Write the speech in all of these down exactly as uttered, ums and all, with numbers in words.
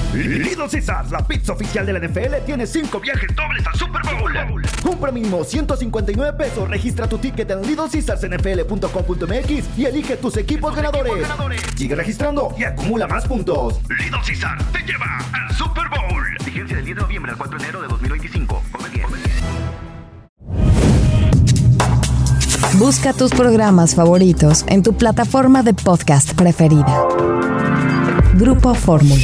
Little Caesars, la pizza oficial de la N F L, tiene cinco viajes dobles al Super Bowl. Compra mínimo ciento cincuenta y nueve pesos, registra tu ticket en little caesars n f l punto com punto m x y elige tus equipos ganadores. equipos ganadores. Sigue registrando y acumula más puntos. Little Caesars te lleva al Super Bowl. Vigencia del diez de noviembre al cuatro de enero de dos mil veinticinco. Come bien. Busca tus programas favoritos en tu plataforma de podcast preferida. Grupo Fórmula.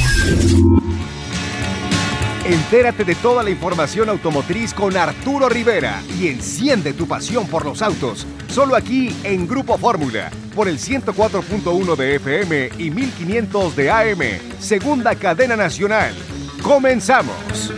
Entérate de toda la información automotriz con Arturo Rivera y enciende tu pasión por los autos. Solo aquí en Grupo Fórmula, por el ciento cuatro punto uno de F M y mil quinientos de A M, segunda cadena nacional. ¡Comenzamos!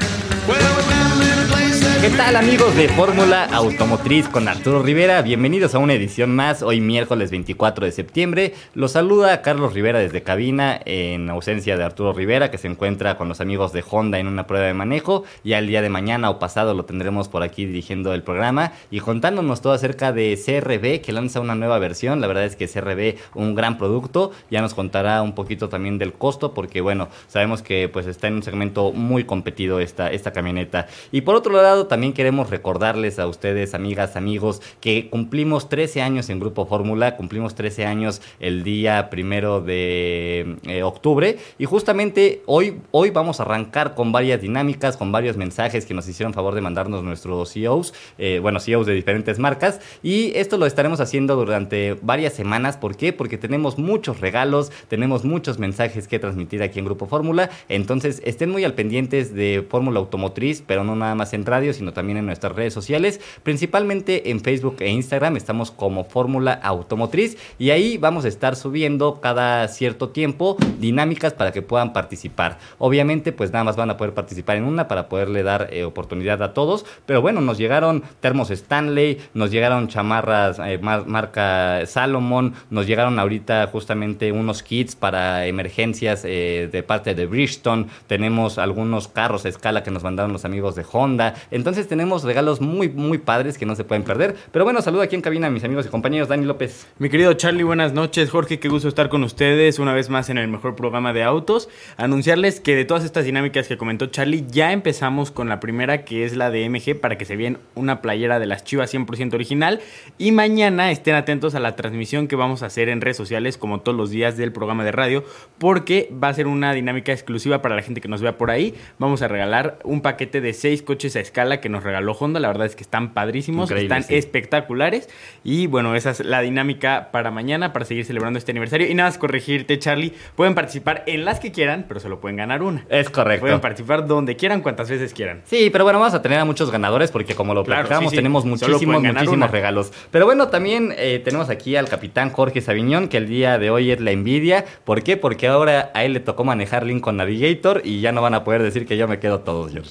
¿Qué tal, amigos de Fórmula Automotriz con Arturo Rivera? Bienvenidos a una edición más, hoy miércoles veinticuatro de septiembre. Los saluda Carlos Rivera desde cabina, en ausencia de Arturo Rivera, que se encuentra con los amigos de Honda en una prueba de manejo. Ya el día de mañana o pasado lo tendremos por aquí dirigiendo el programa y contándonos todo acerca de C R V, que lanza una nueva versión. La verdad es que C R V, un gran producto, ya nos contará un poquito también del costo, porque bueno, sabemos que pues está en un segmento muy competido esta, esta camioneta. Y por otro lado, también queremos recordarles a ustedes, amigas, amigos, que cumplimos trece años en Grupo Fórmula, cumplimos trece años el día primero de eh, octubre, y justamente hoy, hoy vamos a arrancar con varias dinámicas, con varios mensajes que nos hicieron favor de mandarnos nuestros C E Os, eh, bueno, C E Os de diferentes marcas, y esto lo estaremos haciendo durante varias semanas. ¿Por qué? Porque tenemos muchos regalos, tenemos muchos mensajes que transmitir aquí en Grupo Fórmula, entonces estén muy al pendientes de Fórmula Automotriz, pero no nada más en radio, sino también en nuestras redes sociales, principalmente en Facebook e Instagram. Estamos como Fórmula Automotriz y ahí vamos a estar subiendo cada cierto tiempo dinámicas para que puedan participar. Obviamente pues nada más van a poder participar en una para poderle dar eh, oportunidad a todos, pero bueno, nos llegaron termos Stanley, nos llegaron chamarras eh, mar- marca Salomon, nos llegaron ahorita justamente unos kits para emergencias eh, de parte de Bridgestone, tenemos algunos carros a escala que nos mandaron los amigos de Honda. Entonces tenemos regalos muy, muy padres que no se pueden perder. Pero bueno, saludo aquí en cabina a mis amigos y compañeros. Dani López. Mi querido Charlie, buenas noches. Jorge, qué gusto estar con ustedes una vez más en el mejor programa de autos. Anunciarles que de todas estas dinámicas que comentó Charlie, ya empezamos con la primera, que es la de M G, para que se vean una playera de las Chivas cien por ciento original. Y mañana estén atentos a la transmisión que vamos a hacer en redes sociales, como todos los días del programa de radio, porque va a ser una dinámica exclusiva para la gente que nos vea por ahí. Vamos a regalar un paquete de seis coches a escala que nos regaló Honda. La verdad es que están padrísimos, increíble, están sí. espectaculares. Y bueno, esa es la dinámica para mañana, para seguir celebrando este aniversario. Y nada más corregirte, Charlie, pueden participar en las que quieran, pero solo pueden ganar una. Es correcto. Pueden participar donde quieran, cuantas veces quieran. Sí, pero bueno, vamos a tener a muchos ganadores porque como lo claro, platicamos, sí, sí. tenemos muchísimos, muchísimos regalos. Pero bueno, también eh, tenemos aquí al capitán Jorge Saviñón, que el día de hoy es la envidia. ¿Por qué? Porque ahora a él le tocó manejar Lincoln Navigator y ya no van a poder decir que yo me quedo todos, George.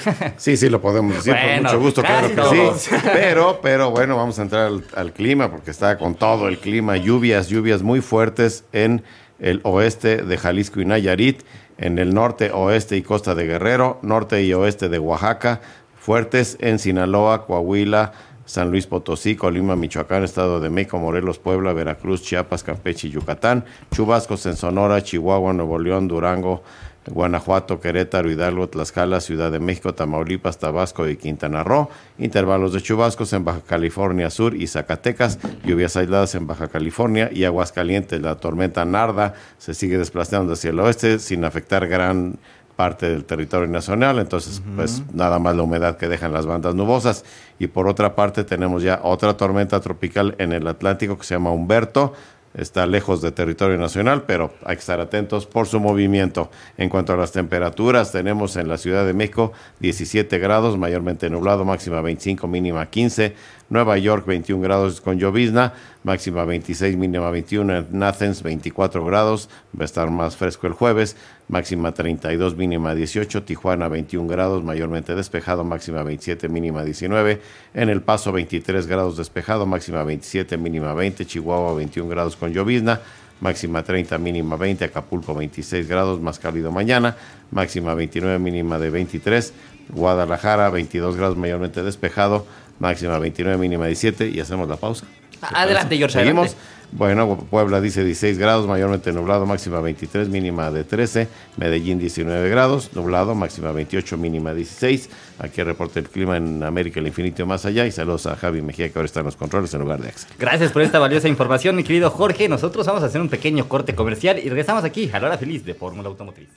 Sí, sí, lo podemos decir bueno, con mucho gusto, claro que todos. sí. Pero, pero bueno, vamos a entrar al, al clima porque está con todo el clima. Lluvias, lluvias muy fuertes en el oeste de Jalisco y Nayarit, en el norte, oeste y costa de Guerrero, norte y oeste de Oaxaca, fuertes en Sinaloa, Coahuila, San Luis Potosí, Colima, Michoacán, Estado de México, Morelos, Puebla, Veracruz, Chiapas, Campeche y Yucatán, chubascos en Sonora, Chihuahua, Nuevo León, Durango, Guanajuato, Querétaro, Hidalgo, Tlaxcala, Ciudad de México, Tamaulipas, Tabasco y Quintana Roo. Intervalos de chubascos en Baja California Sur y Zacatecas. Lluvias aisladas en Baja California y Aguascalientes. La tormenta Narda se sigue desplazando hacia el oeste sin afectar gran parte del territorio nacional. Entonces, uh-huh. pues nada más la humedad que dejan las bandas nubosas. Y por otra parte tenemos ya otra tormenta tropical en el Atlántico que se llama Humberto. Está lejos de territorio nacional, pero hay que estar atentos por su movimiento. En cuanto a las temperaturas, tenemos en la Ciudad de México diecisiete grados, mayormente nublado, máxima veinticinco, mínima quince. Nueva York, veintiún grados con llovizna, máxima veintiséis, mínima veintiuno. En Athens, veinticuatro grados, va a estar más fresco el jueves, máxima treinta y dos, mínima dieciocho. Tijuana, veintiún grados, mayormente despejado, máxima veintisiete, mínima diecinueve. En El Paso, veintitrés grados despejado, máxima veintisiete, mínima veinte. Chihuahua, veintiún grados con llovizna, máxima treinta, mínima veinte. Acapulco, veintiséis grados, más cálido mañana, máxima veintinueve, mínima de veintitrés. Guadalajara, veintidós grados, mayormente despejado, máxima veintinueve, mínima diecisiete. Y hacemos la pausa. Adelante, George. Seguimos. Adelante. Bueno, Puebla dice dieciséis grados, mayormente nublado, máxima veintitrés, mínima de trece. Medellín diecinueve grados, nublado, máxima veintiocho, mínima dieciséis. Aquí reporta el clima en América, el infinito más allá. Y saludos a Javi Mejía, que ahora está en los controles en lugar de Axel. Gracias por esta valiosa información, mi querido Jorge. Nosotros vamos a hacer un pequeño corte comercial y regresamos aquí a la hora feliz de Fórmula Automotriz.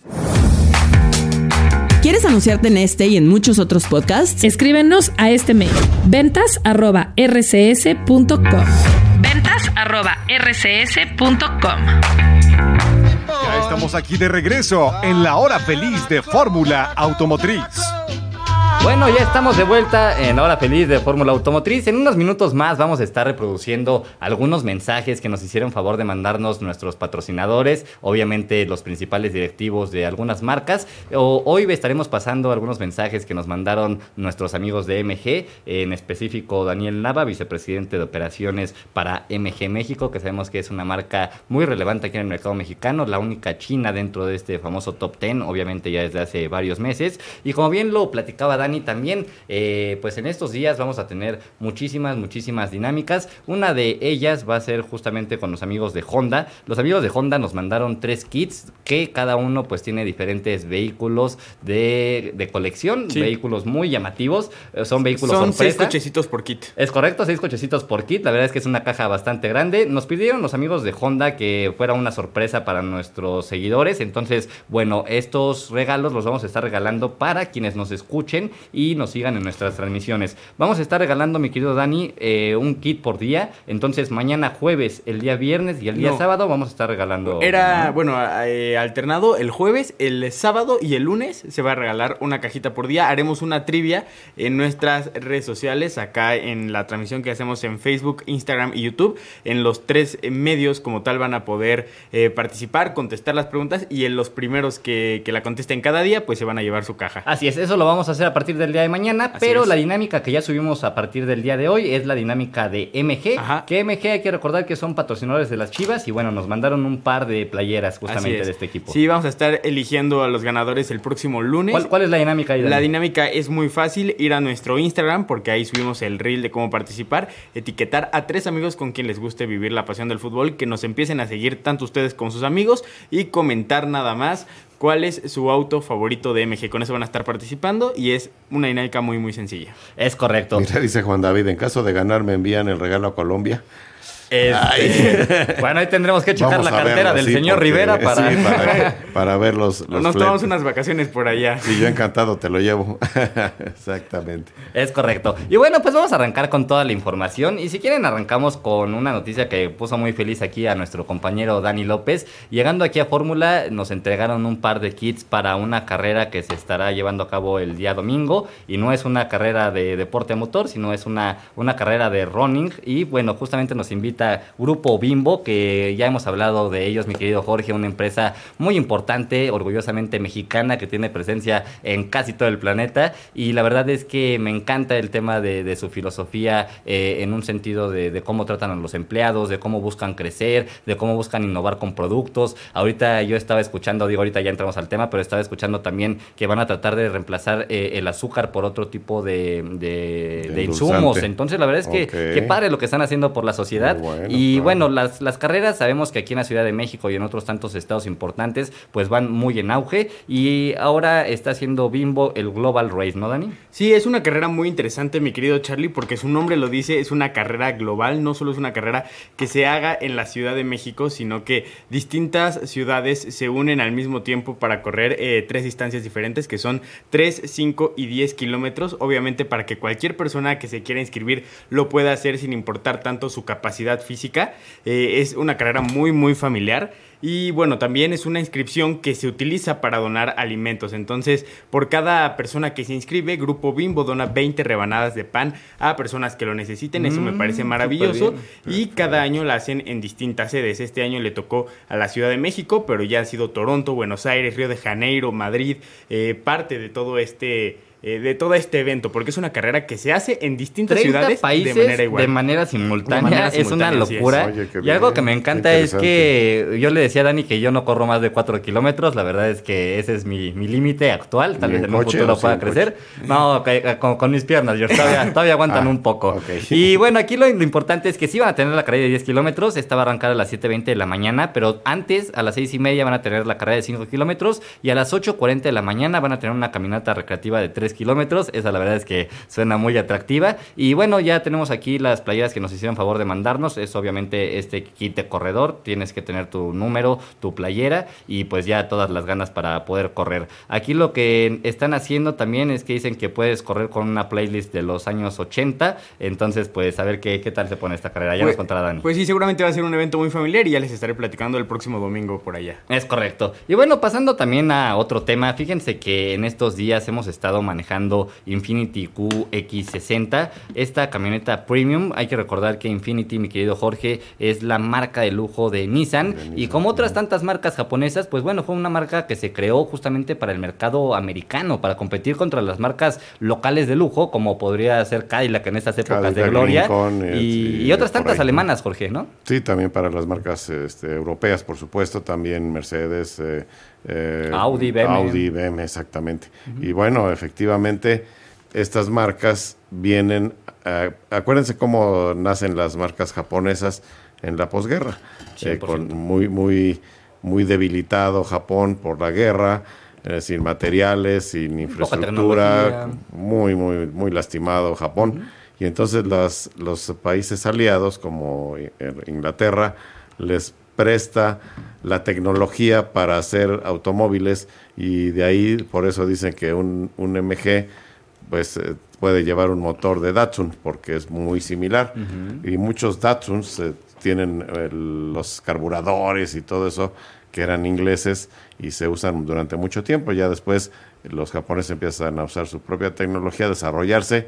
¿Quieres anunciarte en este y en muchos otros podcasts? Escríbenos a este mail: ventas arroba r c s punto com. ventas arroba r c s punto com. Ya estamos aquí de regreso en la hora feliz de Fórmula Automotriz. Bueno, ya estamos de vuelta en la hora feliz de Fórmula Automotriz. En unos minutos más vamos a estar reproduciendo algunos mensajes que nos hicieron favor de mandarnos nuestros patrocinadores, obviamente los principales directivos de algunas marcas. O, hoy estaremos pasando algunos mensajes que nos mandaron nuestros amigos de M G, en específico Daniel Nava, vicepresidente de operaciones para M G México, que sabemos que es una marca muy relevante aquí en el mercado mexicano, la única china dentro de este famoso top diez, obviamente ya desde hace varios meses. Y como bien lo platicaba Dani, también, eh, pues en estos días vamos a tener muchísimas, muchísimas dinámicas. Una de ellas va a ser justamente con los amigos de Honda. Los amigos de Honda nos mandaron tres kits que cada uno pues tiene diferentes vehículos de, de colección, sí. Vehículos muy llamativos. Son vehículos Son sorpresa. seis cochecitos por kit. Es correcto, seis cochecitos por kit. La verdad es que es una caja bastante grande. Nos pidieron los amigos de Honda que fuera una sorpresa para nuestros seguidores. Entonces, bueno, estos regalos los vamos a estar regalando para quienes nos escuchen y nos sigan en nuestras transmisiones. Vamos a estar regalando, mi querido Dani, eh, un kit por día. Entonces, mañana jueves, el día viernes y el día no. sábado vamos a estar regalando. Era, ¿no? bueno, eh, alternado el jueves, el sábado y el lunes se va a regalar una cajita por día. Haremos una trivia en nuestras redes sociales, acá en la transmisión que hacemos en Facebook, Instagram y YouTube. En los tres medios como tal van a poder eh, participar, contestar las preguntas y en los primeros que, que la contesten cada día, pues se van a llevar su caja. Así es, eso lo vamos a hacer a partir del día de mañana, Así pero es. La dinámica que ya subimos a partir del día de hoy es la dinámica de M G, Ajá. que M G hay que recordar que son patrocinadores de las Chivas y bueno, nos mandaron un par de playeras justamente de este equipo. Sí, vamos a estar eligiendo a los ganadores el próximo lunes. ¿Cuál, cuál es la dinámica ahí, Dani? La dinámica es muy fácil, ir a nuestro Instagram porque ahí subimos el reel de cómo participar, etiquetar a tres amigos con quien les guste vivir la pasión del fútbol, que nos empiecen a seguir tanto ustedes como sus amigos y comentar nada más cuál es su auto favorito de M G. Con eso van a estar participando y es una dinámica muy, muy sencilla. Es correcto. Mira, dice Juan David, en caso de ganar me envían el regalo a Colombia. Este, bueno, ahí tendremos que checar la cartera verlo, del sí, señor porque, Rivera para... Sí, para, para ver los, los Nos tomamos unas vacaciones por allá. Sí, yo encantado te lo llevo. Exactamente. Es correcto. Y bueno, pues vamos a arrancar con toda la información. Y si quieren, arrancamos con una noticia que puso muy feliz aquí a nuestro compañero Dani López. Llegando aquí a Fórmula, nos entregaron un par de kits para una carrera que se estará llevando a cabo el día domingo. Y no es una carrera de deporte motor, sino es una, una carrera de running. Y bueno, justamente nos invita Grupo Bimbo, que ya hemos hablado de ellos, mi querido Jorge, una empresa muy importante, orgullosamente mexicana, que tiene presencia en casi todo el planeta, y la verdad es que me encanta el tema de, de su filosofía eh, en un sentido de, de cómo tratan a los empleados, de cómo buscan crecer, de cómo buscan innovar con productos. Ahorita yo estaba escuchando, digo, ahorita ya entramos al tema, pero estaba escuchando también que van a tratar de reemplazar eh, el azúcar por otro tipo de, de, de, de insumos. Entonces la verdad es que okay. Qué padre lo que están haciendo por la sociedad. Bueno, y claro. bueno, las, las carreras sabemos que aquí en la Ciudad de México y en otros tantos estados importantes pues van muy en auge, y ahora está haciendo Bimbo el Global Race, ¿no, Dani? Sí, es una carrera muy interesante, mi querido Charlie, porque su nombre lo dice, es una carrera global, no solo es una carrera que se haga en la Ciudad de México, sino que distintas ciudades se unen al mismo tiempo para correr eh, tres distancias diferentes, que son tres, cinco y diez kilómetros, obviamente para que cualquier persona que se quiera inscribir lo pueda hacer sin importar tanto su capacidad física. Eh, es una carrera muy muy familiar y bueno, también es una inscripción que se utiliza para donar alimentos. Entonces, por cada persona que se inscribe, Grupo Bimbo dona veinte rebanadas de pan a personas que lo necesiten. Eso mm, me parece maravilloso. Y cada año la hacen en distintas sedes. Este año le tocó a la Ciudad de México, pero ya han sido Toronto, Buenos Aires, Río de Janeiro, Madrid, eh, parte de todo este eh, de todo este evento, porque es una carrera que se hace en distintas ciudades países de manera igual. De manera simultánea, de manera es simultánea, una locura. Oye, y bien, algo que me encanta es que yo le decía a Dani que yo no corro más de cuatro kilómetros, la verdad es que ese es mi, mi límite actual, tal vez en, en un futuro pueda crecer. Coche? No, con, con mis piernas, yo todavía, todavía aguantan ah, un poco. Okay. Y bueno, aquí lo, lo importante es que sí van a tener la carrera de diez kilómetros, esta va a arrancar a las siete veinte de la mañana, pero antes, a las seis y media van a tener la carrera de cinco kilómetros y a las ocho cuarenta de la mañana van a tener una caminata recreativa de tres kilómetros, esa la verdad es que suena muy atractiva. Y bueno, ya tenemos aquí las playeras que nos hicieron favor de mandarnos, es obviamente este kit de corredor, tienes que tener tu número, tu playera y pues ya todas las ganas para poder correr. Aquí lo que están haciendo también es que dicen que puedes correr con una playlist de los años ochenta, entonces pues a ver qué, qué tal se pone esta carrera, ya pues, nos contará Dani. Pues sí, seguramente va a ser un evento muy familiar y ya les estaré platicando el próximo domingo por allá. Es correcto. Y bueno, pasando también a otro tema, fíjense que en estos días hemos estado manejando Infiniti Q X sesenta, esta camioneta premium. Hay que recordar que Infiniti, mi querido Jorge, es la marca de lujo de Nissan, de Nissan y como otras tantas marcas japonesas, pues bueno, fue una marca que se creó justamente para el mercado americano, para competir contra las marcas locales de lujo, como podría ser Cadillac en estas épocas Cadillac, de gloria, Lincoln, y, y, y otras tantas alemanas, Jorge, ¿no? Sí, también para las marcas este, europeas, por supuesto, también Mercedes, eh, eh, Audi, B M. Audi, B M, exactamente. Uh-huh. Y bueno, efectivamente, estas marcas vienen, uh, acuérdense cómo nacen las marcas japonesas en la posguerra, eh, con muy, muy, muy debilitado Japón por la guerra, eh, sin materiales, sin infraestructura, muy, muy, muy lastimado Japón. Uh-huh. Y entonces las, los países aliados, como Inglaterra, les presta la tecnología para hacer automóviles y de ahí, por eso dicen que un, un M G pues eh, puede llevar un motor de Datsun, porque es muy similar. Uh-huh. Y muchos Datsuns eh, tienen eh, los carburadores y todo eso, que eran ingleses y se usan durante mucho tiempo. Ya después los japoneses empiezan a usar su propia tecnología, a desarrollarse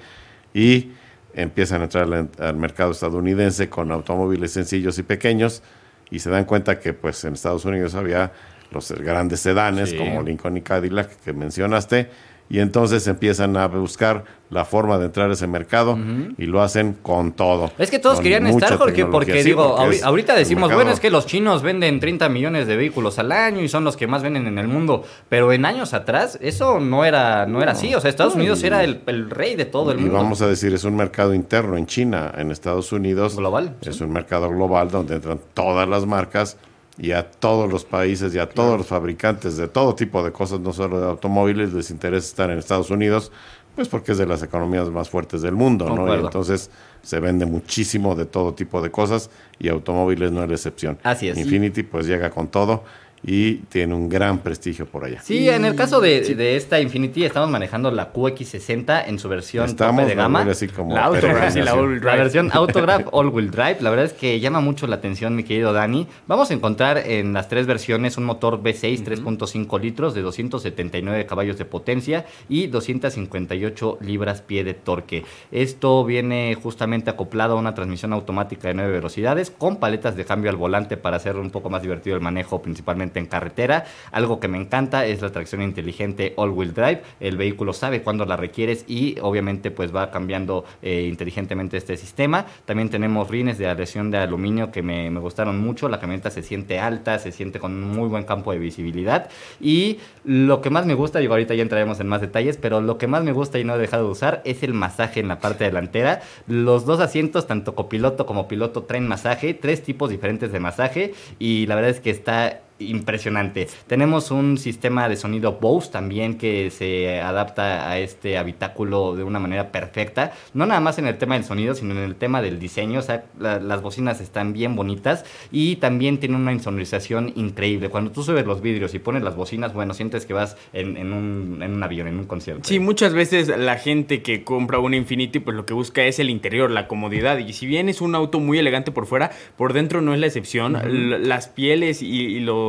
y empiezan a entrar al, al mercado estadounidense con automóviles sencillos y pequeños y se dan cuenta que pues en Estados Unidos había los grandes sedanes sí. como Lincoln y Cadillac que mencionaste y entonces empiezan a buscar la forma de entrar a ese mercado uh-huh. y lo hacen con todo. Es que todos querían estar, Jorge, porque sí, digo, porque ahorita, ahorita decimos, bueno, es que los chinos venden treinta millones de vehículos al año y son los que más venden en el mundo, pero en años atrás eso no era no era no, así, o sea, Estados no, Unidos y, era el, el rey de todo el y mundo. Y vamos a decir, es un mercado interno en China, en Estados Unidos. Global. Es sí. un mercado global donde entran todas las marcas y a todos los países y a todos los fabricantes de todo tipo de cosas, no solo de automóviles, les interesa estar en Estados Unidos, pues porque es de las economías más fuertes del mundo, ¿no? Y entonces se vende muchísimo de todo tipo de cosas y automóviles no es la excepción. Así es. Infiniti pues llega con todo y tiene un gran prestigio por allá. Sí, en el caso de, sí. de esta Infiniti estamos manejando la Q X sesenta en su versión estamos, tope de gama. Así como la Autograph, la, la versión Autograph All-Wheel Drive. La verdad es que llama mucho la atención, mi querido Dani. Vamos a encontrar en las tres versiones un motor V seis uh-huh. tres punto cinco litros de doscientos setenta y nueve caballos de potencia y doscientas cincuenta y ocho libras-pie de torque. Esto viene justamente acoplado a una transmisión automática de nueve velocidades con paletas de cambio al volante para hacer un poco más divertido el manejo, principalmente en carretera. Algo que me encanta es la tracción inteligente all-wheel drive. El vehículo sabe cuándo la requieres y obviamente pues va cambiando eh, inteligentemente este sistema. También tenemos rines de adhesión de aluminio que me, me gustaron mucho. La camioneta se siente alta, se siente con un muy buen campo de visibilidad y lo que más me gusta, digo ahorita ya entraremos en más detalles, pero lo que más me gusta y no he dejado de usar es el masaje en la parte delantera. Los dos asientos, tanto copiloto como piloto, traen masaje, tres tipos diferentes de masaje y la verdad es que está impresionante. Tenemos un sistema de sonido Bose también que se adapta a este habitáculo de una manera perfecta, no nada más en el tema del sonido, sino en el tema del diseño. O sea, la, las bocinas están bien bonitas y también tiene una insonorización increíble. Cuando tú subes los vidrios y pones las bocinas, bueno, sientes que vas en, en, un, en un avión, en un concierto. Sí, muchas veces la gente que compra un Infiniti pues lo que busca es el interior, la comodidad, y si bien es un auto muy elegante por fuera, por dentro no es la excepción. Uh-huh. L- las pieles y, y los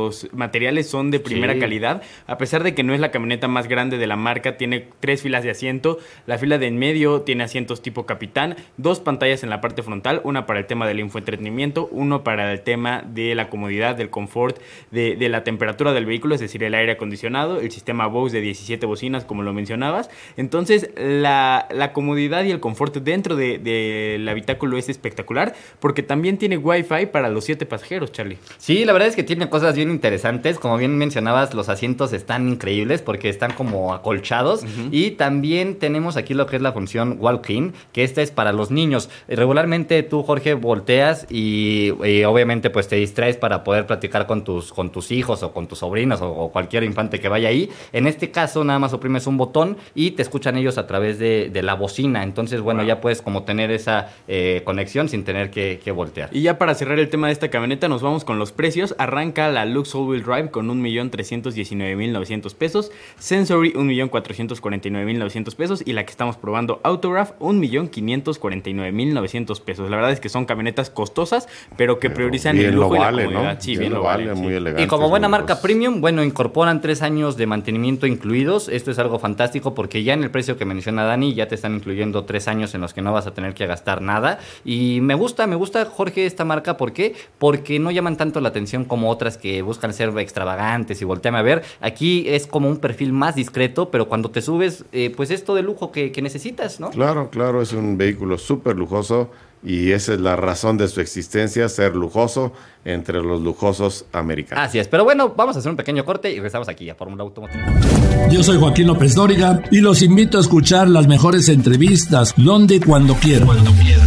los materiales son de primera sí. calidad. A pesar de que no es la camioneta más grande de la marca, tiene tres filas de asiento. La fila de en medio tiene asientos tipo capitán, dos pantallas en la parte frontal, una para el tema del infoentretenimiento, uno para el tema de la comodidad, del confort, de, de la temperatura del vehículo, es decir, el aire acondicionado, el sistema Bose de diecisiete bocinas, como lo mencionabas. Entonces, la, la comodidad y el confort dentro de, del habitáculo es espectacular, porque también tiene Wi-Fi para los siete pasajeros, Charlie. Sí, la verdad es que tiene cosas bien interesantes. Como bien mencionabas, los asientos están increíbles porque están como acolchados. Uh-huh. Y también tenemos aquí lo que es la función walk-in, que esta es para los niños. Regularmente tú, Jorge, volteas y, y obviamente pues te distraes para poder platicar con tus, con tus hijos o con tus sobrinos o, o cualquier infante que vaya ahí. En este caso nada más oprimes un botón y te escuchan ellos a través de, de la bocina. Entonces, bueno, wow. ya puedes como tener esa eh, conexión sin tener que, que voltear. Y ya para cerrar el tema de esta camioneta, nos vamos con los precios. Arranca la Lux All Wheel Drive con un millón trescientos diecinueve mil novecientos pesos, Sensory un millón cuatrocientos cuarenta y nueve mil novecientos pesos y la que estamos probando Autograph un millón quinientos cuarenta y nueve mil novecientos pesos. La verdad es que son camionetas costosas, pero que pero priorizan el lujo vale, y la comodidad. ¿No? Sí, bien, bien lo vale, vale, muy sí. elegante. Y como buena marca premium, bueno, incorporan tres años de mantenimiento incluidos. Esto es algo fantástico porque ya en el precio que menciona Dani ya te están incluyendo tres años en los que no vas a tener que gastar nada. Y me gusta, me gusta, Jorge, esta marca. ¿Por qué? Porque no llaman tanto la atención como otras que buscan ser extravagantes y volteame a ver. Aquí es como un perfil más discreto, pero cuando te subes, eh, pues es todo el lujo que, que necesitas, ¿no? Claro, claro, es un vehículo súper lujoso y esa es la razón de su existencia, ser lujoso entre los lujosos americanos. Así es, pero bueno, vamos a hacer un pequeño corte y regresamos aquí a Fórmula Automotriz. Yo soy Joaquín López Dóriga y los invito a escuchar las mejores entrevistas donde y cuando quieran. Cuando quieran.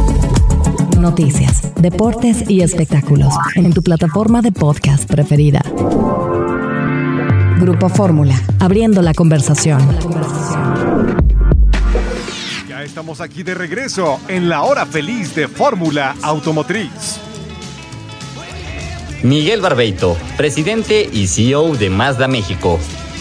Noticias, deportes y espectáculos en tu plataforma de podcast preferida. Grupo Fórmula, abriendo la conversación. Ya estamos aquí de regreso en la hora feliz de Fórmula Automotriz. Miguel Barbeito, presidente y C E O de Mazda México.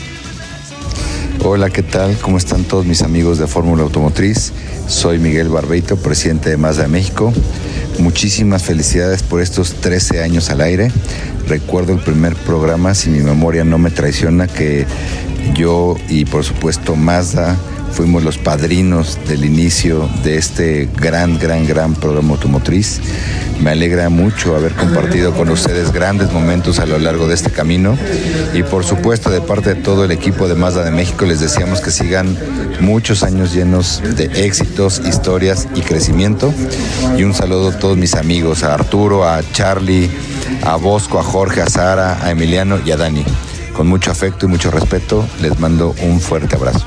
Hola, ¿qué tal? ¿Cómo están todos mis amigos de Fórmula Automotriz? Soy Miguel Barbeito, presidente de Mazda México. Muchísimas felicidades por estos trece años al aire. Recuerdo el primer programa, si mi memoria no me traiciona, que yo y por supuesto Mazda fuimos los padrinos del inicio de este gran, gran, gran programa automotriz. Me alegra mucho haber compartido con ustedes grandes momentos a lo largo de este camino y por supuesto de parte de todo el equipo de Mazda de México les deseamos que sigan muchos años llenos de éxitos, historias y crecimiento. Y un saludo a todos mis amigos, a Arturo, a Charlie, a Bosco, a Jorge, a Sara, a Emiliano y a Dani. Con mucho afecto y mucho respeto les mando un fuerte abrazo.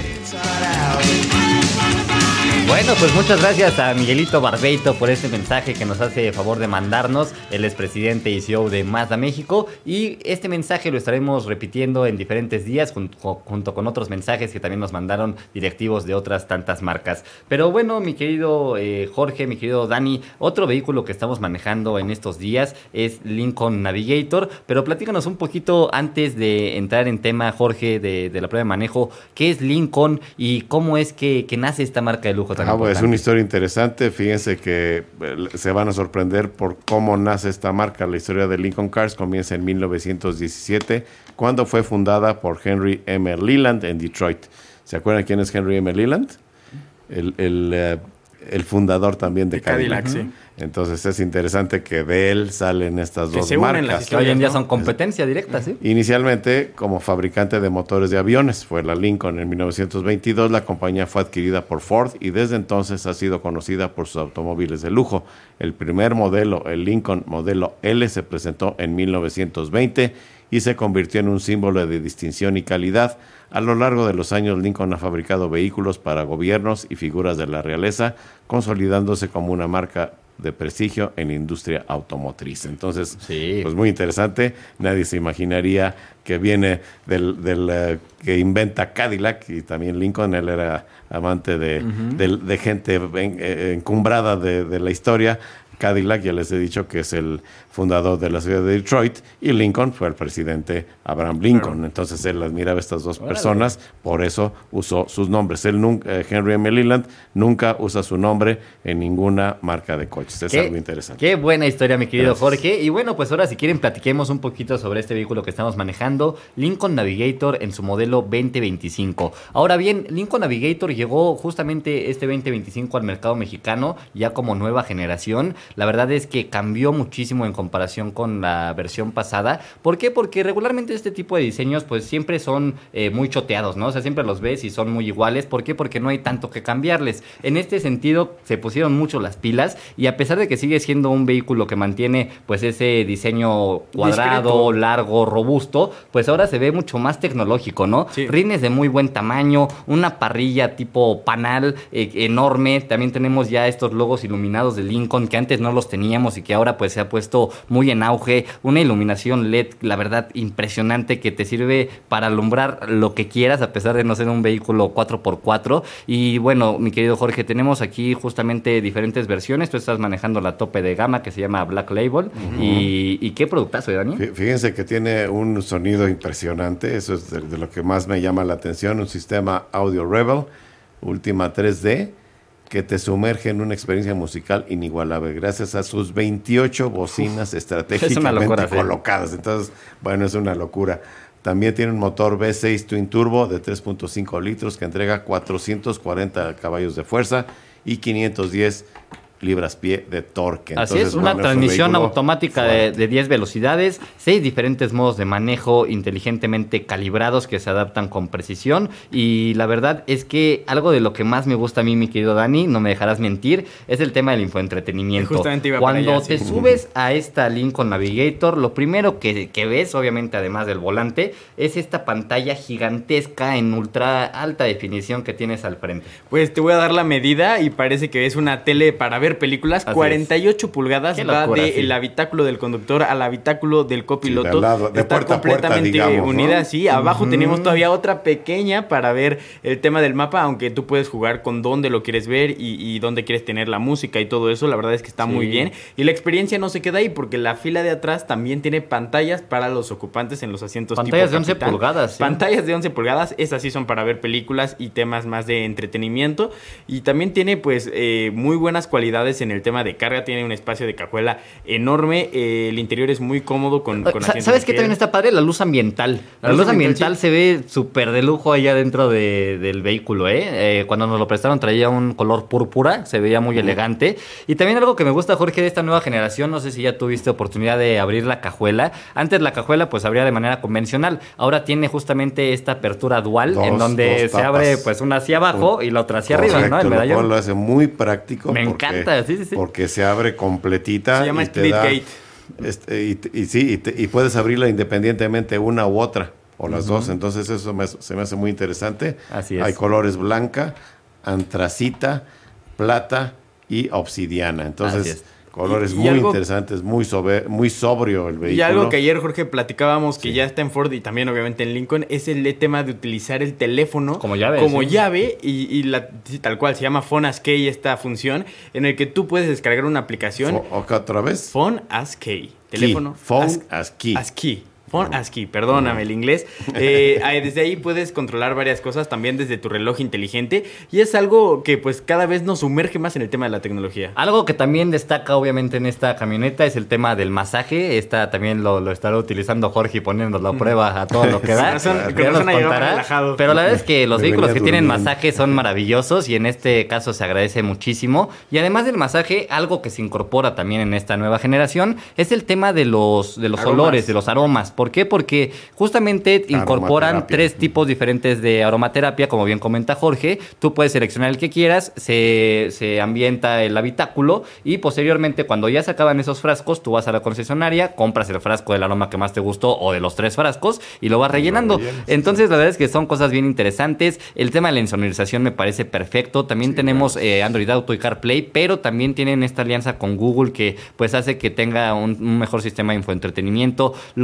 Bueno, pues muchas gracias a Miguelito Barbeito por este mensaje que nos hace favor de mandarnos. Él es presidente y C E O de Mazda México y este mensaje lo estaremos repitiendo en diferentes días junto, junto con otros mensajes que también nos mandaron directivos de otras tantas marcas. Pero bueno, mi querido eh, Jorge, mi querido Dani, otro vehículo que estamos manejando en estos días es Lincoln Navigator, pero platícanos un poquito antes de entrar en tema, Jorge, de, de la prueba de manejo, ¿qué es Lincoln y cómo es que, que nace esta marca de lujo? Ah, pues es una historia interesante. Fíjense que se van a sorprender por cómo nace esta marca. La historia de Lincoln Cars comienza en mil novecientos diecisiete, cuando fue fundada por Henry M. Leland en Detroit. ¿Se acuerdan quién es Henry M. Leland? El, el, uh, el fundador también de, de Cadillac. Cadillac sí. Entonces es interesante que de él salen estas que dos marcas. Que hoy en día son competencia directa, ¿sí? Inicialmente como fabricante de motores de aviones, fue la Lincoln. En mil novecientos veintidós la compañía fue adquirida por Ford y desde entonces ha sido conocida por sus automóviles de lujo. El primer modelo, el Lincoln modelo L, se presentó en mil novecientos veinte y se convirtió en un símbolo de distinción y calidad. A lo largo de los años, Lincoln ha fabricado vehículos para gobiernos y figuras de la realeza, consolidándose como una marca de prestigio en la industria automotriz. Entonces, sí. pues muy interesante. Nadie se imaginaría que viene del, del uh, que inventa Cadillac, y también Lincoln. Él era amante de, uh-huh. de, de gente en, eh, encumbrada de, de la historia, Cadillac, ya les he dicho que es el fundador de la ciudad de Detroit, y Lincoln fue el presidente Abraham Lincoln. Claro. Entonces él admiraba a estas dos Órale. personas, por eso usó sus nombres. Él nunca, eh, Henry M. Leland nunca usa su nombre en ninguna marca de coches. Es qué, algo interesante. Qué buena historia, mi querido Gracias. Jorge. Y bueno, pues ahora si quieren platiquemos un poquito sobre este vehículo que estamos manejando, Lincoln Navigator en su modelo veinte veinticinco. Ahora bien, Lincoln Navigator llegó justamente este veinte veinticinco al mercado mexicano ya como nueva generación. La verdad es que cambió muchísimo en comparación con la versión pasada. ¿Por qué? Porque regularmente este tipo de diseños pues siempre son eh, muy choteados, ¿no? O sea, siempre los ves y son muy iguales. ¿Por qué? Porque no hay tanto que cambiarles. En este sentido se pusieron mucho las pilas y a pesar de que sigue siendo un vehículo que mantiene pues ese diseño cuadrado, discreto, largo, robusto, pues ahora se ve mucho más tecnológico, ¿no? Sí. Rines de muy buen tamaño, una parrilla tipo panal eh, enorme. También tenemos ya estos logos iluminados de Lincoln que antes no los teníamos y que ahora pues se ha puesto muy en auge. Una iluminación L E D, la verdad, impresionante, que te sirve para alumbrar lo que quieras a pesar de no ser un vehículo cuatro por cuatro. Y bueno, mi querido Jorge, tenemos aquí justamente diferentes versiones. Tú estás manejando la tope de gama que se llama Black Label. Uh-huh. y, y qué productazo, ¿eh, Dani? Fíjense que tiene un sonido impresionante. Eso es de, de lo que más me llama la atención. Un sistema Audio Rebel Ultima tres D que te sumerge en una experiencia musical inigualable gracias a sus veintiocho bocinas Uf, estratégicamente locura, colocadas. Sí. Entonces, bueno, es una locura. También tiene un motor V seis Twin Turbo de tres punto cinco litros que entrega cuatrocientos cuarenta caballos de fuerza y quinientos diez libras-pie de torque. Así Entonces, es, una bueno, transmisión es un automática de, de diez velocidades, seis diferentes modos de manejo inteligentemente calibrados que se adaptan con precisión, y la verdad es que algo de lo que más me gusta a mí, mi querido Dani, no me dejarás mentir, es el tema del infoentretenimiento. Justamente iba Cuando para allá, te sí. subes a esta Lincoln Navigator, lo primero que, que ves, obviamente además del volante, es esta pantalla gigantesca en ultra alta definición que tienes al frente. Pues te voy a dar la medida y parece que es una tele para ver películas. Así cuarenta y ocho es. Pulgadas, va del sí. habitáculo del conductor al habitáculo del copiloto. Sí, de lado, de está completamente puerta, digamos, unida, ¿no? Sí, abajo uh-huh. tenemos todavía otra pequeña para ver el tema del mapa, aunque tú puedes jugar con dónde lo quieres ver y, y dónde quieres tener la música y todo eso. La verdad es que está sí. muy bien. Y la experiencia no se queda ahí, porque la fila de atrás también tiene pantallas para los ocupantes en los asientos pantallas tipo de once pulgadas. ¿Sí? Pantallas de once pulgadas, esas sí son para ver películas y temas más de entretenimiento. Y también tiene pues eh, muy buenas cualidades en el tema de carga. Tiene un espacio de cajuela enorme. Eh, el interior es muy cómodo con, con asientos. ¿Sabes qué también está padre? La luz ambiental. La, la luz, luz ambiental, ambiental sí. se ve súper de lujo allá dentro de, del vehículo, ¿eh? ¿eh? Cuando nos lo prestaron traía un color púrpura, se veía muy uh-huh. elegante. Y también algo que me gusta, Jorge, de esta nueva generación, no sé si ya tuviste oportunidad de abrir la cajuela. Antes la cajuela pues abría de manera convencional. Ahora tiene justamente esta apertura dual, dos, en donde se abre pues una hacia abajo un, y la otra hacia correcto, arriba, ¿no? El medallón. Lo, lo hace muy práctico. Me porque, encanta, sí, sí, sí. Porque se abre completita. Se llama Split Gate. Este, y, y sí, y, te, y puedes abrirla independientemente una u otra, o las uh-huh. dos. Entonces eso me, se me hace muy interesante. Así es. Hay colores blanca, antracita, plata y obsidiana. Entonces, colores y, y muy algo, interesantes, muy, sobre, muy sobrio el vehículo. Y algo que ayer, Jorge, platicábamos que sí. ya está en Ford y también obviamente en Lincoln, es el tema de utilizar el teléfono como llave, como sí. llave y, y la, sí, tal cual, se llama Phone as Key esta función, en el que tú puedes descargar una aplicación. ¿Otra vez? Phone as Key. Teléfono. Key. Phone as, as Key. As Key. Phone as Key, perdóname el inglés. Eh, desde ahí puedes controlar varias cosas, también desde tu reloj inteligente. Y es algo que pues cada vez nos sumerge más en el tema de la tecnología. Algo que también destaca obviamente en esta camioneta es el tema del masaje. Esta también lo, lo estará utilizando Jorge y poniéndolo a prueba a todo lo que da. Sí, claro. Ya nos contará. Pero la verdad es que los Me vehículos que tienen masaje son maravillosos y en este caso se agradece muchísimo. Y además del masaje, algo que se incorpora también en esta nueva generación es el tema de los, de los olores, de los aromas. ¿Por qué? Porque justamente incorporan tres tipos diferentes de aromaterapia, como bien comenta Jorge. Tú puedes seleccionar el que quieras, se, se ambienta el habitáculo y posteriormente, cuando ya se acaban esos frascos, tú vas a la concesionaria, compras el frasco del aroma que más te gustó o de los tres frascos y lo vas rellenando. Entonces, la verdad es que son cosas bien interesantes. El tema de la insonorización me parece perfecto. También sí, tenemos claro. eh, Android Auto y CarPlay, pero también tienen esta alianza con Google que pues hace que tenga un, un mejor sistema de infoentretenimiento. Los asientos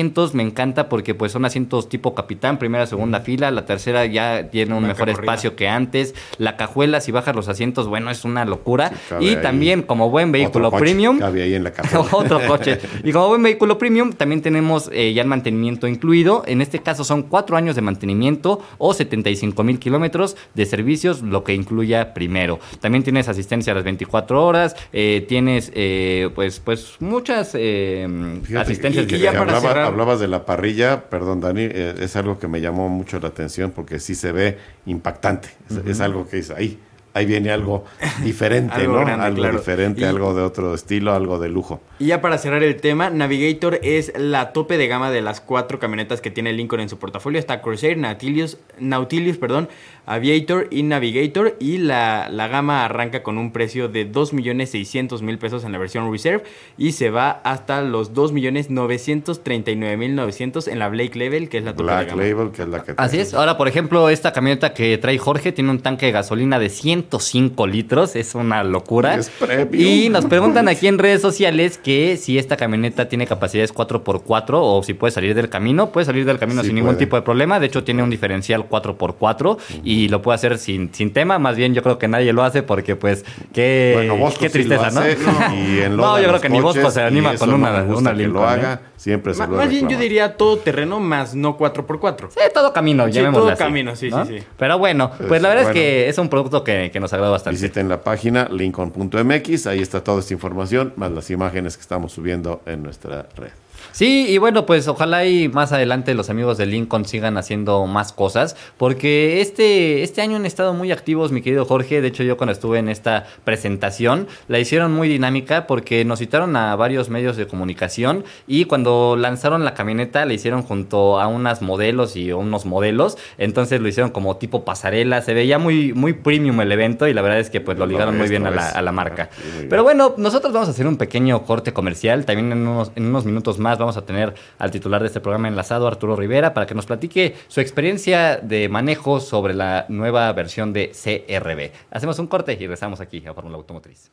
asientos me encanta porque pues son asientos tipo capitán, primera, segunda fila, la tercera ya tiene un la mejor cacorrida. espacio que antes, la cajuela si bajas los asientos, bueno, es una locura, sí, y ahí. También como buen vehículo Otro premium, cabe ahí en la cajuela. otro coche, y como buen vehículo premium también tenemos eh, ya el mantenimiento incluido, en este caso son cuatro años de mantenimiento o setenta y cinco mil kilómetros de servicios, lo que incluya primero. También tienes asistencia a las veinticuatro horas, eh, tienes eh, pues pues muchas eh, asistencias. Que, que, que hablaba, hablabas de la parrilla, perdón Dani, eh, es algo que me llamó mucho la atención porque sí se ve impactante, es, uh-huh. es algo que dice ahí. Ahí viene algo diferente, algo ¿no? Grande, algo claro. diferente, y, algo de otro estilo, algo de lujo. Y ya para cerrar el tema, Navigator es la tope de gama de las cuatro camionetas que tiene Lincoln en su portafolio. Está Corsair, Nautilus, Nautilus, perdón, Aviator y Navigator. Y la, la gama arranca con un precio de dos millones seiscientos mil pesos en la versión Reserve y se va hasta los dos millones novecientos treinta y nueve mil novecientos en la Black Label, que es la tope Black de gama. Label, que es la que Así es. Ahora, por ejemplo, esta camioneta que trae Jorge tiene un tanque de gasolina de ciento cinco litros, es una locura. Es premium. Y nos preguntan aquí en redes sociales que si esta camioneta tiene capacidades cuatro por cuatro o si puede salir del camino. Puede salir del camino sí sin puede. ningún tipo de problema. De hecho, tiene un diferencial cuatro por cuatro uh-huh. y lo puede hacer sin, sin tema. Más bien, yo creo que nadie lo hace porque, pues, qué, bueno, qué tristeza, sí hace, ¿no? ¿no? Y en no, yo creo que ni Bosco se anima con una, no una que Lincoln, lo haga. ¿eh? Siempre se Ma, lo Más bien, yo diría todo terreno más no cuatro por cuatro. Sí, todo camino, sí, llamémoslo todo así, camino, sí, ¿no? sí, sí. Pero bueno, pues, pues la verdad bueno. es que es un producto que, que nos agrada bastante. Visiten la página lincoln punto m x, ahí está toda esta información, más las imágenes que estamos subiendo en nuestra red. Sí, y bueno, pues ojalá y más adelante los amigos de Lincoln sigan haciendo más cosas, porque este, este año han estado muy activos, mi querido Jorge. De hecho, yo cuando estuve en esta presentación, la hicieron muy dinámica porque nos citaron a varios medios de comunicación y cuando lanzaron la camioneta la hicieron junto a unas modelos y unos modelos, entonces lo hicieron como tipo pasarela, se veía muy, muy premium el evento y la verdad es que pues lo ligaron muy bien a la, a la marca. Pero bueno, nosotros vamos a hacer un pequeño corte comercial, también en unos, en unos minutos más vamos a tener al titular de este programa enlazado, Arturo Rivera, para que nos platique su experiencia de manejo sobre la nueva versión de C R V. Hacemos un corte y regresamos aquí a Fórmula Automotriz.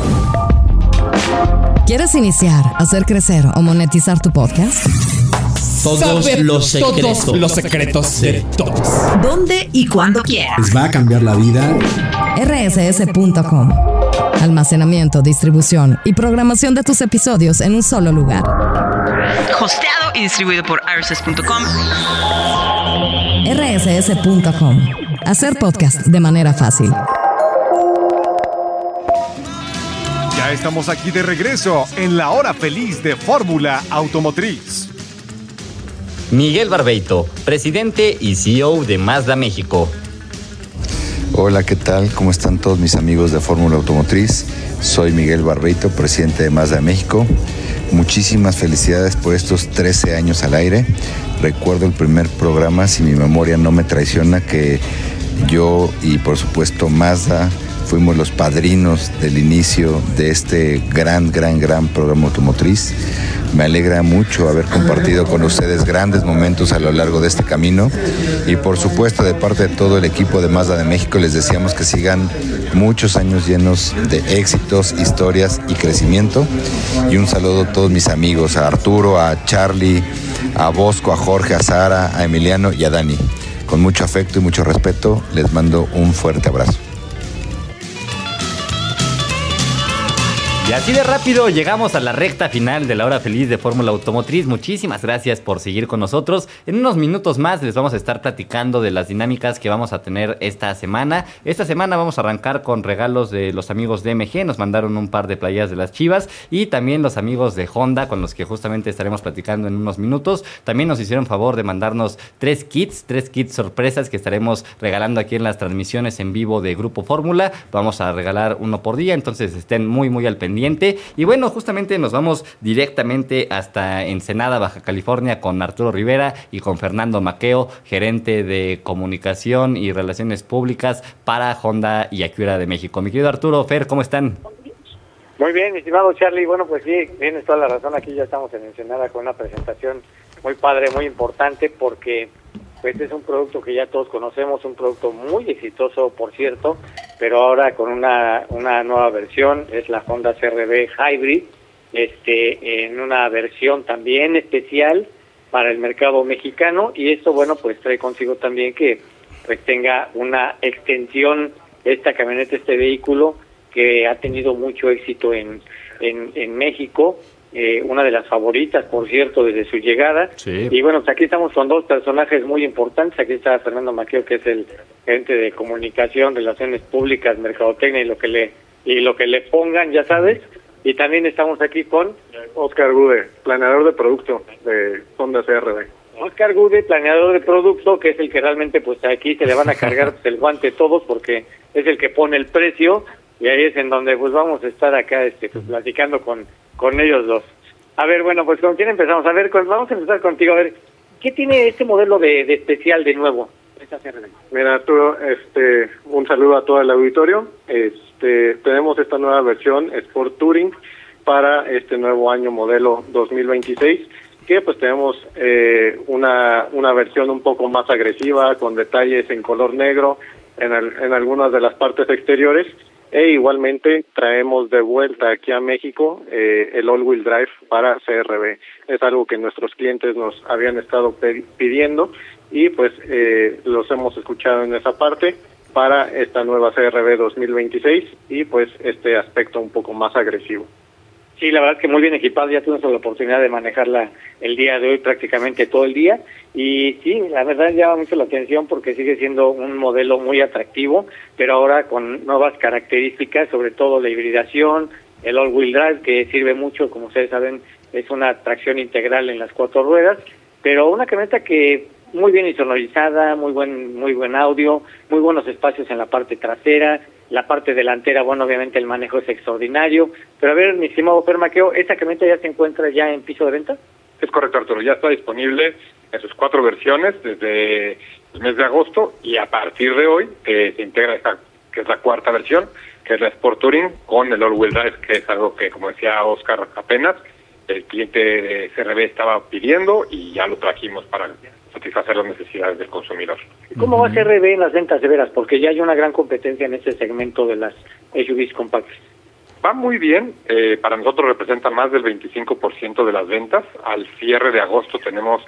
¿Quieres iniciar, hacer crecer o monetizar tu podcast? Todos Saber los secretos, todos los secretos de, de todos. ¿Dónde y cuándo quieras? ¿Les va a cambiar la vida? R S S punto com. Almacenamiento, distribución y programación de tus episodios en un solo lugar. Hosteado y distribuido por R S S punto com. R S S punto com. Hacer podcast de manera fácil. Ya estamos aquí de regreso en la hora feliz de Fórmula Automotriz. Miguel Barbeito, presidente y C E O de Mazda México. Hola, ¿qué tal? ¿Cómo están todos mis amigos de Fórmula Automotriz? Soy Miguel Barbeito, presidente de Mazda México. Muchísimas felicidades por estos trece años al aire. Recuerdo el primer programa, si mi memoria no me traiciona, que yo y por supuesto Mazda fuimos los padrinos del inicio de este gran, gran, gran programa automotriz. Me alegra mucho haber compartido con ustedes grandes momentos a lo largo de este camino y por supuesto de parte de todo el equipo de Mazda de México les deseamos que sigan muchos años llenos de éxitos, historias y crecimiento. Y un saludo a todos mis amigos, a Arturo, a Charlie, a Bosco, a Jorge, a Sara, a Emiliano y a Dani. Con mucho afecto y mucho respeto les mando un fuerte abrazo. Y así de rápido llegamos a la recta final de la hora feliz de Fórmula Automotriz. Muchísimas gracias por seguir con nosotros. En unos minutos más les vamos a estar platicando de las dinámicas que vamos a tener esta semana. Esta semana vamos a arrancar con regalos de los amigos de M G. Nos mandaron un par de playeras de las Chivas y también los amigos de Honda con los que justamente estaremos platicando en unos minutos. También nos hicieron favor de mandarnos tres kits, tres kits sorpresas que estaremos regalando aquí en las transmisiones en vivo de Grupo Fórmula. Vamos a regalar uno por día, entonces estén muy muy al pendiente. Y bueno, justamente nos vamos directamente hasta Ensenada, Baja California, con Arturo Rivera y con Fernando Maqueo, gerente de comunicación y relaciones públicas para Honda y Acura de México. Mi querido Arturo, Fer, ¿cómo están? Muy bien, mi estimado Charlie. Bueno, pues sí, tienes toda la razón. Aquí ya estamos en Ensenada con una presentación muy padre, muy importante, porque pues es un producto que ya todos conocemos, un producto muy exitoso, por cierto, pero ahora con una una nueva versión, es la Honda C R V Hybrid, este en una versión también especial, para el mercado mexicano, y esto, bueno, pues trae consigo también que pues tenga una extensión esta camioneta, este vehículo, que ha tenido mucho éxito en, en, en México, eh, una de las favoritas, por cierto, desde su llegada. Sí. Y bueno, pues aquí estamos con dos personajes muy importantes. Aquí está Fernando Maqueo, que es el gerente de comunicación, relaciones públicas, mercadotecnia y lo que le y lo que le pongan, ya sabes. Y también estamos aquí con Oscar Gude, planeador de producto de Honda C R V. Oscar Gude, planeador de producto, que es el que realmente, pues aquí se le van a cargar pues, el guante todos, porque es el que pone el precio, y ahí es en donde pues vamos a estar acá este pues, platicando con, con ellos dos. A ver, bueno, pues ¿con quién empezamos? A ver, con, vamos a empezar contigo, a ver, ¿qué tiene este modelo de, de especial de nuevo? Esta C R V. Mira, Arturo, este, un saludo a todo el auditorio. Este, tenemos esta nueva versión Sport Touring para este nuevo año modelo dos mil veintiséis, que pues tenemos eh, una una versión un poco más agresiva, con detalles en color negro en, el, en algunas de las partes exteriores, e igualmente traemos de vuelta aquí a México eh, el all-wheel drive para C R V. Es algo que nuestros clientes nos habían estado pidiendo, y pues eh, los hemos escuchado en esa parte para esta nueva C R V dos mil veintiséis, y pues este aspecto un poco más agresivo. Sí, la verdad es que muy bien equipado, ya tuvimos la oportunidad de manejarla el día de hoy prácticamente todo el día, y sí, la verdad llama mucho la atención porque sigue siendo un modelo muy atractivo, pero ahora con nuevas características, sobre todo la hibridación, el all-wheel drive, que sirve mucho, como ustedes saben, es una tracción integral en las cuatro ruedas, pero una camioneta que muy bien insonorizada, muy buen muy buen audio, muy buenos espacios en la parte trasera, la parte delantera, bueno, obviamente el manejo es extraordinario. Pero a ver, mi estimado Fer Maqueo, ¿esta camioneta ya se encuentra ya en piso de venta? Es correcto, Arturo, ya está disponible en sus cuatro versiones desde el mes de agosto, y a partir de hoy eh, se integra esta, que es la cuarta versión, que es la Sport Touring con el all-wheel drive, que es algo que, como decía Oscar apenas, el cliente de C R V estaba pidiendo, y ya lo trajimos para satisfacer las necesidades del consumidor. ¿Cómo va C R V en las ventas de veras? Porque ya hay una gran competencia en este segmento de las S U Vs compactas. Va muy bien, eh, para nosotros representa más del veinticinco por ciento de las ventas. Al cierre de agosto tenemos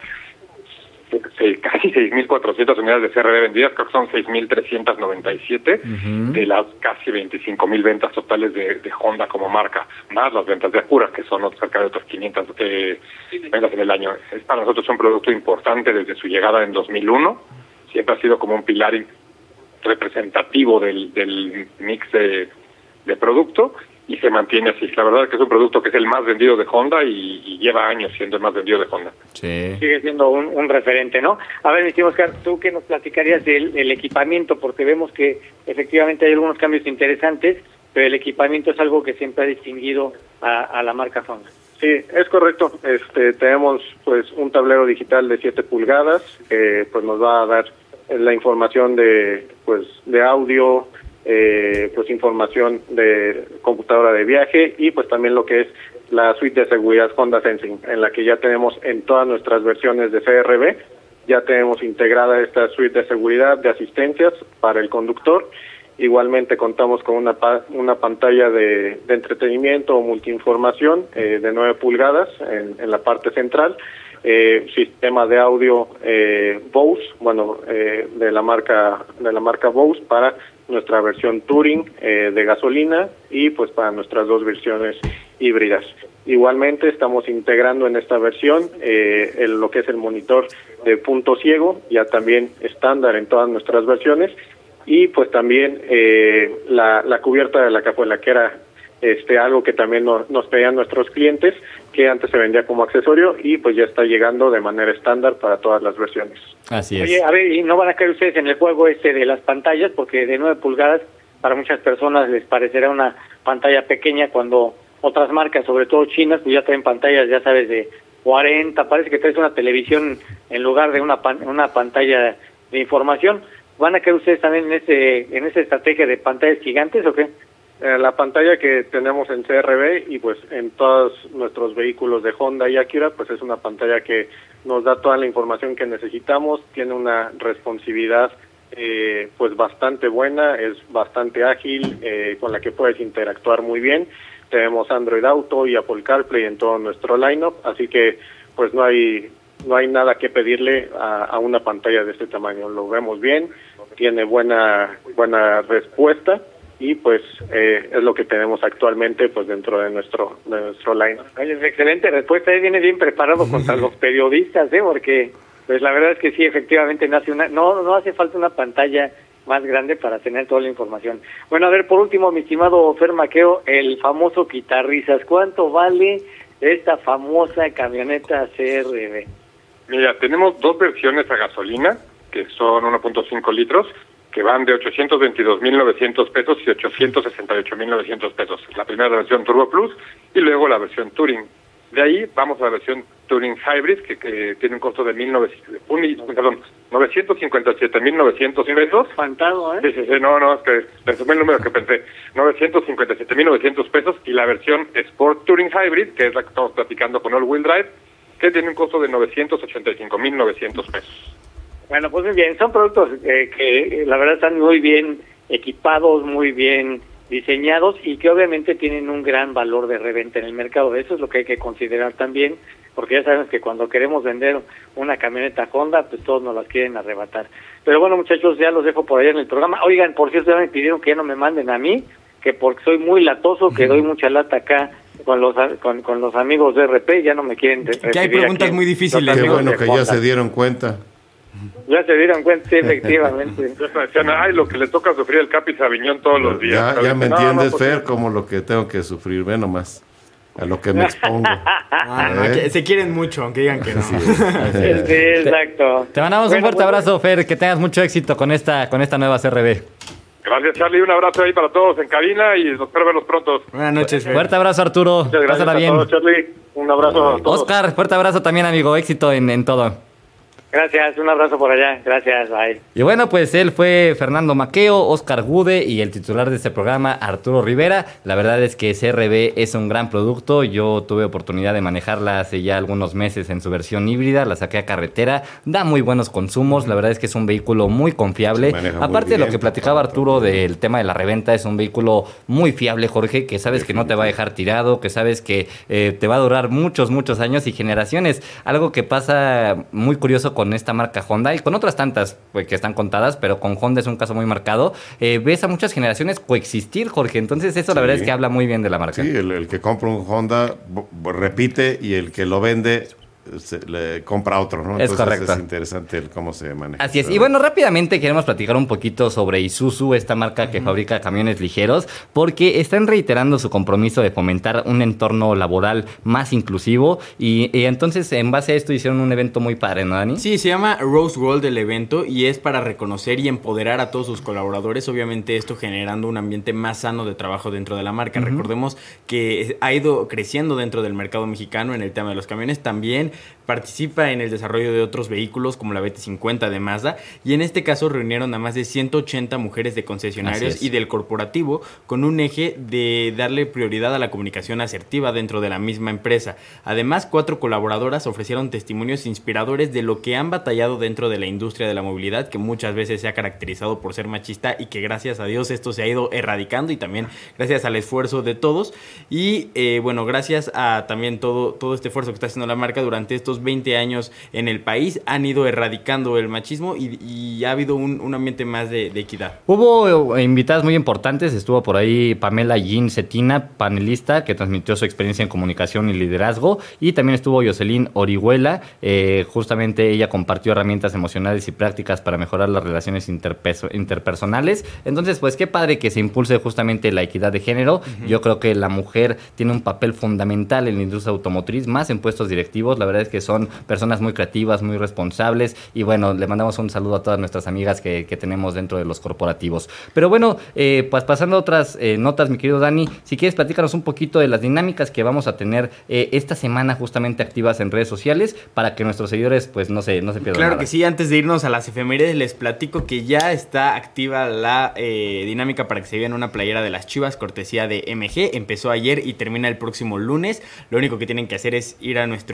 eh, casi seis mil cuatrocientas unidades de C R V vendidas, creo que son seis mil trescientas noventa y siete uh-huh. de las casi veinticinco mil ventas totales de, de Honda como marca, más las ventas de Acura, que son cerca de otras quinientas eh, ventas en el año. Es para nosotros un producto importante desde su llegada en dos mil uno, siempre ha sido como un pilar representativo del, del mix de, de producto, y se mantiene así. La verdad es que es un producto que es el más vendido de Honda, y, y lleva años siendo el más vendido de Honda. Sí. Sigue siendo un, un referente, ¿no? A ver, mi estimado Oscar, ¿tú qué nos platicarías del, del equipamiento? Porque vemos que efectivamente hay algunos cambios interesantes, pero el equipamiento es algo que siempre ha distinguido a, a la marca Honda. Sí, es correcto. Este, tenemos pues un tablero digital de siete pulgadas, que pues nos va a dar la información de pues de audio, Eh, pues información de computadora de viaje, y pues también lo que es la suite de seguridad Honda Sensing, en la que ya tenemos en todas nuestras versiones de C R V, ya tenemos integrada esta suite de seguridad, de asistencias para el conductor. Igualmente contamos con una pa- una pantalla de, de entretenimiento o multiinformación eh, de nueve pulgadas en, en la parte central, eh, sistema de audio eh, Bose, bueno, eh, de la marca de la marca Bose para nuestra versión Touring eh, de gasolina, y pues para nuestras dos versiones híbridas. Igualmente estamos integrando en esta versión eh, el, lo que es el monitor de punto ciego, ya también estándar en todas nuestras versiones, y pues también eh, la, la cubierta de la cajuela, que era este algo que también no, nos pedían nuestros clientes, que antes se vendía como accesorio, y pues ya está llegando de manera estándar para todas las versiones. Así es. Oye, a ver, ¿y no van a caer ustedes en el juego este de las pantallas? Porque de nueve pulgadas para muchas personas les parecerá una pantalla pequeña, cuando otras marcas, sobre todo chinas, pues ya traen pantallas, ya sabes, de cuarenta, parece que traes una televisión en lugar de una pan, una pantalla de información. ¿Van a caer ustedes también en ese en esa estrategia de pantallas gigantes o qué? Eh, la pantalla que tenemos en C R V y pues en todos nuestros vehículos de Honda y Acura, pues es una pantalla que nos da toda la información que necesitamos, tiene una responsividad eh, pues bastante buena, es bastante ágil, eh, con la que puedes interactuar muy bien. Tenemos Android Auto y Apple CarPlay en todo nuestro lineup, así que pues no hay no hay nada que pedirle a, a una pantalla de este tamaño. Lo vemos bien, tiene buena buena respuesta y pues eh, es lo que tenemos actualmente pues dentro de nuestro de nuestro line. Oye, es excelente respuesta, eh, viene bien preparado contra los periodistas, eh, porque pues la verdad es que sí, efectivamente no hace una no no hace falta una pantalla más grande para tener toda la información. Bueno, a ver, por último, mi estimado Fer Maqueo, el famoso quitarrisas, ¿cuánto vale esta famosa camioneta C R V? Mira, tenemos dos versiones a gasolina, que son uno punto cinco litros, que van de ochocientos veintidós mil novecientos pesos y ochocientos sesenta y ocho mil novecientos pesos. La primera es la versión Turbo Plus y luego la versión Touring. De ahí vamos a la versión Touring Hybrid, que, que tiene un costo de mil novecientos, un, perdón, novecientos cincuenta y siete mil novecientos pesos. Espantado, ¿eh? Sí, sí, sí, no, no, es que resumí el número que pensé. novecientos cincuenta y siete mil novecientos pesos y la versión Sport Touring Hybrid, que es la que estamos platicando con All Wheel Drive, que tiene un costo de novecientos ochenta y cinco mil novecientos pesos. Bueno, pues muy bien, son productos eh, que eh, la verdad están muy bien equipados, muy bien diseñados y que obviamente tienen un gran valor de reventa en el mercado. Eso es lo que hay que considerar también, porque ya sabemos que cuando queremos vender una camioneta Honda, pues todos nos las quieren arrebatar. Pero bueno, muchachos, ya los dejo por allá en el programa. Oigan, por cierto, ya me pidieron que ya no me manden a mí, que porque soy muy latoso, que doy mucha lata acá con los con, con los amigos de R P, ya no me quieren. Que hay preguntas muy difíciles. Qué bueno que ya se dieron cuenta. Ya se dieron cuenta, sí, efectivamente. Ya me decían, ay, lo que le toca sufrir el Capi Sabiñón todos los días. Ya, ya me no, entiendes, no, Fer, como lo que tengo que sufrir, ve nomás, a lo que me expongo. Ah, no, ¿Eh? que se quieren mucho, aunque digan que no. Sí, sí, exacto. Te mandamos bueno, un fuerte bueno, abrazo, Fer, que tengas mucho éxito con esta, con esta nueva C R V. Gracias, Charlie, un abrazo ahí para todos en cabina y espero verlos pronto. Buenas noches, Fer. Fuerte abrazo, Arturo. Muchas gracias Pásala a bien. todos, Charlie. Un abrazo a todos. Oscar, fuerte abrazo también, amigo. Éxito en, en todo. Gracias, un abrazo por allá. Gracias, bye. Y bueno, pues él fue Fernando Maqueo, Oscar Gude y el titular de este programa, Arturo Rivera. La verdad es que C R V es un gran producto. Yo tuve oportunidad de manejarla hace ya algunos meses en su versión híbrida. La saqué a carretera. Da muy buenos consumos. La verdad es que es un vehículo muy confiable. Aparte de lo que platicaba Arturo del tema de la reventa, es un vehículo muy fiable, Jorge, que sabes que no te va a dejar tirado, que sabes que eh, te va a durar muchos, muchos años y generaciones. Algo que pasa muy curioso con con esta marca Honda y con otras tantas pues, que están contadas, pero con Honda es un caso muy marcado. Eh, ves a muchas generaciones coexistir, Jorge. Entonces eso sí. La verdad es que habla muy bien de la marca. Sí, el, el que compra un Honda repite y el que lo vende se, le compra otro, ¿no? Es Entonces correcto. Es interesante el cómo se maneja. Así es. Y bueno, rápidamente queremos platicar un poquito sobre Isuzu, esta marca que uh-huh. fabrica camiones ligeros, porque están reiterando su compromiso de fomentar un entorno laboral más inclusivo y, y entonces en base a esto hicieron un evento muy padre, ¿no, Dani? Sí, se llama Rose Gold el evento y es para reconocer y empoderar a todos sus colaboradores, obviamente esto generando un ambiente más sano de trabajo dentro de la marca. Uh-huh. Recordemos que ha ido creciendo dentro del mercado mexicano en el tema de los camiones, también participa en el desarrollo de otros vehículos como la B T cincuenta de Mazda y en este caso reunieron a más de ciento ochenta mujeres de concesionarios y del corporativo con un eje de darle prioridad a la comunicación asertiva dentro de la misma empresa. Además, cuatro colaboradoras ofrecieron testimonios inspiradores de lo que han batallado dentro de la industria de la movilidad, que muchas veces se ha caracterizado por ser machista y que gracias a Dios esto se ha ido erradicando y también gracias al esfuerzo de todos y eh, bueno, gracias a también todo, todo este esfuerzo que está haciendo la marca durante estos veinte años en el país, han ido erradicando el machismo y, y ha habido un, un ambiente más de, de equidad. Hubo invitadas muy importantes, estuvo por ahí Pamela Jean Cetina, panelista, que transmitió su experiencia en comunicación y liderazgo, y también estuvo Jocelyn Orihuela, eh, justamente ella compartió herramientas emocionales y prácticas para mejorar las relaciones interpeso, interpersonales. Entonces, pues qué padre que se impulse justamente la equidad de género. Uh-huh. Yo creo que la mujer tiene un papel fundamental en la industria automotriz, más en puestos directivos. La verdad es que son personas muy creativas, muy responsables y bueno, le mandamos un saludo a todas nuestras amigas que, que tenemos dentro de los corporativos. Pero bueno, eh, pues pasando a otras eh, notas, mi querido Dani, si quieres platícanos un poquito de las dinámicas que vamos a tener eh, esta semana justamente activas en redes sociales para que nuestros seguidores pues no se, no se pierdan Claro nada. Que sí, antes de irnos a las efemérides les platico que ya está activa la eh, dinámica para que se vean una playera de las Chivas, cortesía de M G, empezó ayer y termina el próximo lunes. Lo único que tienen que hacer es ir a nuestro último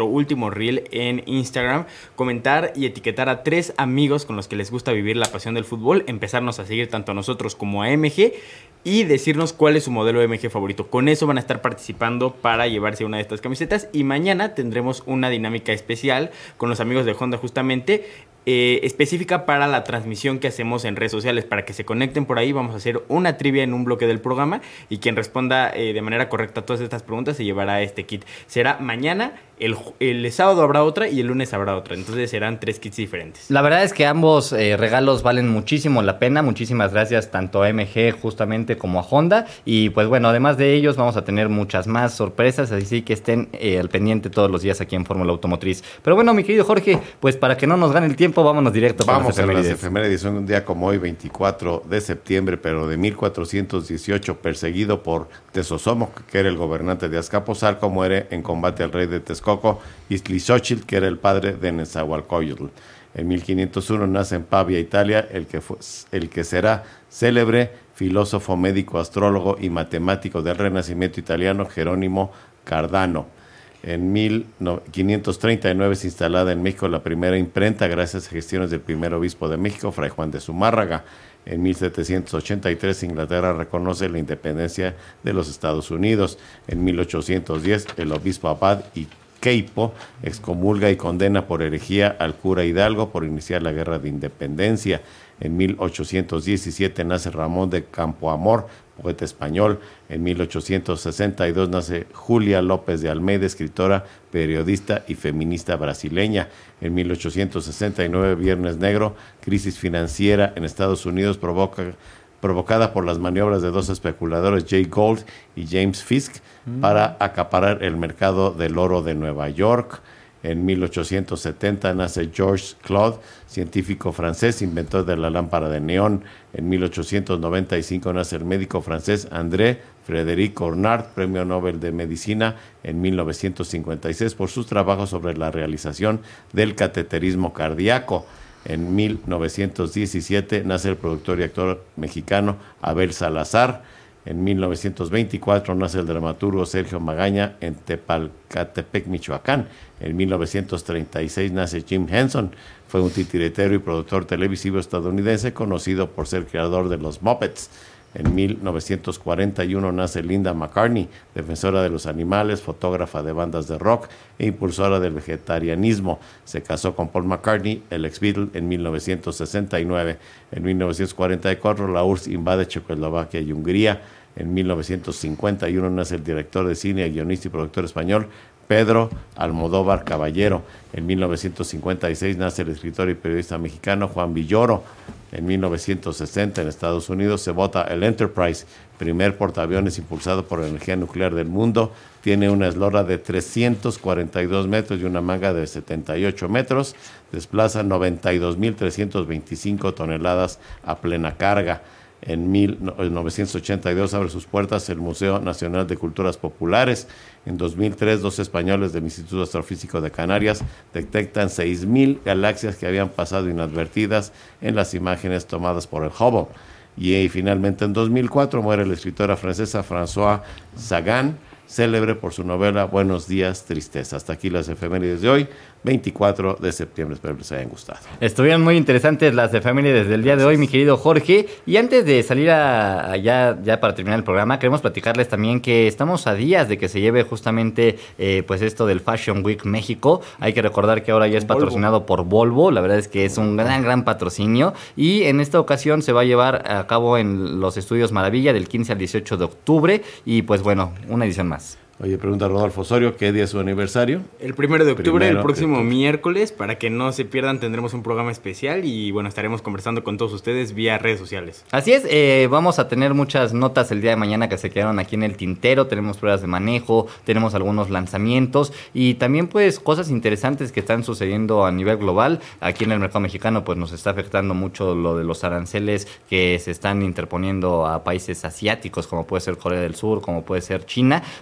como reel en Instagram, comentar y etiquetar a tres amigos con los que les gusta vivir la pasión del fútbol, empezarnos a seguir tanto a nosotros como a M G y decirnos cuál es su modelo M G favorito. Con eso van a estar participando para llevarse una de estas camisetas y mañana tendremos una dinámica especial con los amigos de Honda justamente, Eh, específica para la transmisión que hacemos en redes sociales, para que se conecten por ahí. Vamos a hacer una trivia en un bloque del programa y quien responda eh, de manera correcta a todas estas preguntas se llevará este kit. Será mañana, el, el sábado habrá otra y el lunes habrá otra, entonces serán tres kits diferentes. La verdad es que ambos eh, regalos valen muchísimo la pena. Muchísimas gracias tanto a M G justamente como a Honda, y pues bueno, además de ellos vamos a tener muchas más sorpresas, así que estén eh, al pendiente todos los días aquí en Fórmula Automotriz. Pero bueno, mi querido Jorge, pues para que no nos gane el tiempo, vámonos directo con Vamos las efemérides. a las efemérides. Un día como hoy, veinticuatro de septiembre, pero de mil cuatrocientos dieciocho, perseguido por Tezosomoc, que era el gobernante de Azcapotzalco, muere en combate al rey de Texcoco, Iztlixóchitl, que era el padre de Nezahualcóyotl. En mil quinientos uno nace en Pavia, Italia, el que, fue, el que será célebre filósofo, médico, astrólogo y matemático del Renacimiento italiano, Jerónimo Cardano. En mil quinientos treinta y nueve es instalada en México la primera imprenta gracias a gestiones del primer obispo de México, Fray Juan de Zumárraga. En mil setecientos ochenta y tres Inglaterra reconoce la independencia de los Estados Unidos. En mil ochocientos diez el obispo Abad y Queipo excomulga y condena por herejía al cura Hidalgo por iniciar la guerra de independencia. En mil ochocientos diecisiete nace Ramón de Campoamor, poeta español. En mil ochocientos sesenta y dos nace Julia López de Almeida, escritora, periodista y feminista brasileña. En mil ochocientos sesenta y nueve, Viernes Negro, crisis financiera en Estados Unidos provoca, provocada por las maniobras de dos especuladores, Jay Gould y James Fisk, mm. para acaparar el mercado del oro de Nueva York. En mil ochocientos setenta nace Georges Claude, científico francés, inventor de la lámpara de neón. En mil ochocientos noventa y cinco nace el médico francés André Frédéric Cornard, premio Nobel de Medicina en mil novecientos cincuenta y seis por sus trabajos sobre la realización del cateterismo cardíaco. En mil novecientos diecisiete nace el productor y actor mexicano Abel Salazar. En mil novecientos veinticuatro nace el dramaturgo Sergio Magaña en Tepalcatepec, Michoacán. En mil novecientos treinta y seis nace Jim Henson. Fue un titiritero y productor televisivo estadounidense conocido por ser creador de los Muppets. En mil novecientos cuarenta y uno nace Linda McCartney, defensora de los animales, fotógrafa de bandas de rock e impulsora del vegetarianismo. Se casó con Paul McCartney, el ex Beatle, en mil novecientos sesenta y nueve. En mil novecientos cuarenta y cuatro la U R S S invade Checoslovaquia y Hungría. En mil novecientos cincuenta y uno nace el director de cine, guionista y productor español Pedro Almodóvar Caballero. En mil novecientos cincuenta y seis nace el escritor y periodista mexicano Juan Villoro. En mil novecientos sesenta en Estados Unidos se vota el Enterprise, primer portaaviones impulsado por la energía nuclear del mundo. Tiene una eslora de trescientos cuarenta y dos metros y una manga de setenta y ocho metros. Desplaza noventa y dos mil trescientos veinticinco toneladas a plena carga. En mil novecientos ochenta y dos abre sus puertas el Museo Nacional de Culturas Populares. En dos mil tres, dos españoles del Instituto Astrofísico de Canarias detectan seis mil galaxias que habían pasado inadvertidas en las imágenes tomadas por el Hubble. Y, y finalmente en dos mil cuatro muere la escritora francesa Françoise Sagan, célebre por su novela Buenos días, tristeza. Hasta aquí las efemérides de hoy, veinticuatro de septiembre. Espero les hayan gustado. Estuvieron muy interesantes las efemérides del día de hoy, mi querido Jorge. Y antes de salir a, a ya, ya para terminar el programa, queremos platicarles también que estamos a días de que se lleve justamente eh, pues esto del Fashion Week México. Hay que recordar que ahora ya es patrocinado por Volvo. La verdad es que es un gran, gran patrocinio. Y en esta ocasión se va a llevar a cabo en los Estudios Maravilla del quince al dieciocho de octubre. Y pues bueno, una edición más. Oye, pregunta Rodolfo Osorio, ¿qué día es su aniversario? El primero de octubre, Primero el próximo de octubre. miércoles. Para que no se pierdan, tendremos un programa especial y bueno, estaremos conversando con todos ustedes vía redes sociales. Así es, eh, vamos a tener muchas notas el día de mañana que se quedaron aquí en el tintero. Tenemos pruebas de manejo, tenemos algunos lanzamientos y también pues cosas interesantes que están sucediendo a nivel global. Aquí en el mercado mexicano pues nos está afectando mucho lo de los aranceles que se están interponiendo a países asiáticos como puede ser Corea del Sur, como puede ser China. Pero bueno,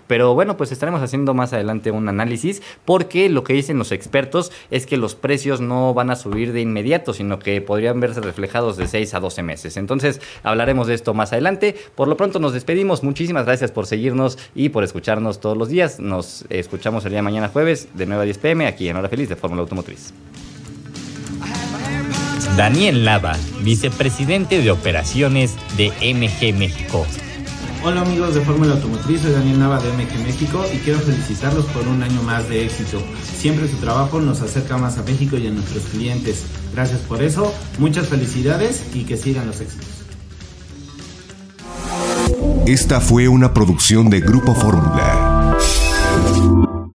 bueno, pues estaremos haciendo más adelante un análisis, porque lo que dicen los expertos es que los precios no van a subir de inmediato, sino que podrían verse reflejados de seis a doce meses. Entonces, hablaremos de esto más adelante. Por lo pronto nos despedimos. Muchísimas gracias por seguirnos y por escucharnos todos los días. Nos escuchamos el día de mañana jueves de nueve a diez pm aquí en Hora Feliz de Fórmula Automotriz. Daniel Nava, vicepresidente de operaciones de M G México. Hola amigos de Fórmula Automotriz, soy Daniel Nava de M G México y quiero felicitarlos por un año más de éxito. Siempre su trabajo nos acerca más a México y a nuestros clientes. Gracias por eso, muchas felicidades y que sigan los éxitos. Esta fue una producción de Grupo Fórmula.